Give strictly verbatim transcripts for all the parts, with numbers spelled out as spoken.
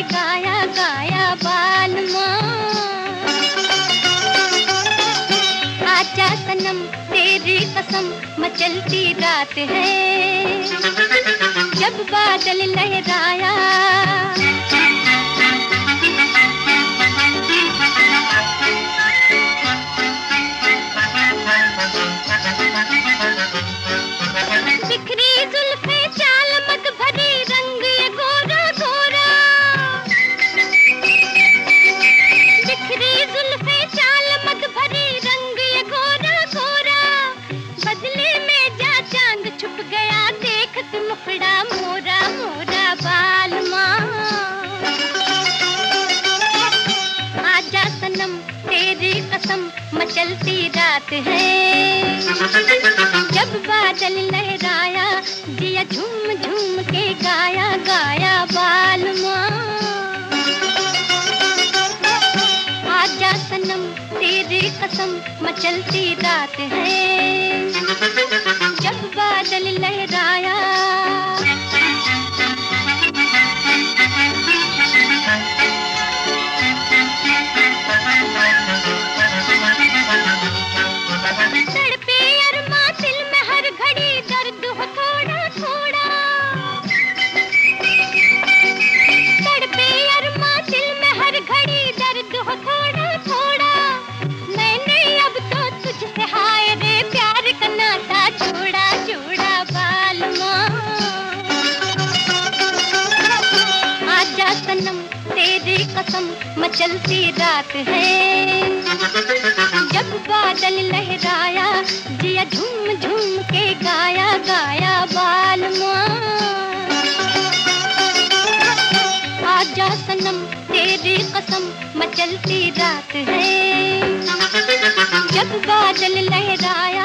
गाया गाया बालमा। आजा सनम तेरी कसम मचलती रात है, जब बादल लहराया। बिखरी जुल्फे चाल मत भरी रंग ये गोरा गोरा, बिखरी जुल्फे चाल मत भरी रंग ये गोरा गोरा। बदले में जा चांद छुप गया देख तू मुखड़ा मोरा मोरा बालमा। आजा सनम तेरी कसम मचलती रात है, जब बादल लहराया जिया झूम झूम के गाया गाया बालमा। आजा सनम तेरी कसम मचलती रात है, जब बादल लहराया। तड़पे अरमां दिल में हर घड़ी दर्द हो थोड़ा थोड़ा, तड़पे अरमां दिल में हर घड़ी दर्द हो थोड़ा थोड़ा। मैंने अब तो तुझसे हाय रे प्यार का नाता छोड़ा छोड़ा बालमा। आजा सनम तेरी कसम मचलती रात है, जब बादल लहराया जिया झूम झूम के गाया गाया बालमा। आजा सनम तेरी कसम मचलती रात है, जब बादल लहराया।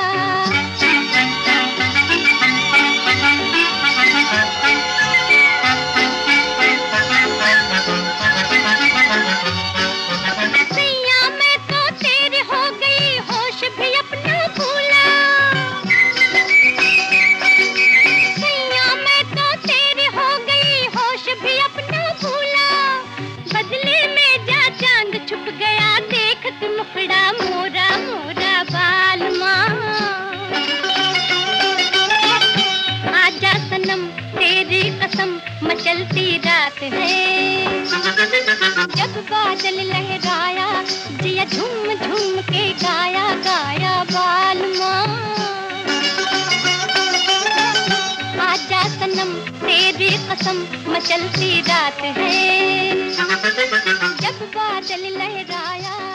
छुप गया देख तू मुखड़ा मोरा मोरा बालमा। आजा सनम तेरी कसम मचलती रात है, जब बादल लहराया जिया झूम झूम के गाया गाया बालमा। आजा सनम तेरी कसम मचलती रात है, जब बादल लहराया।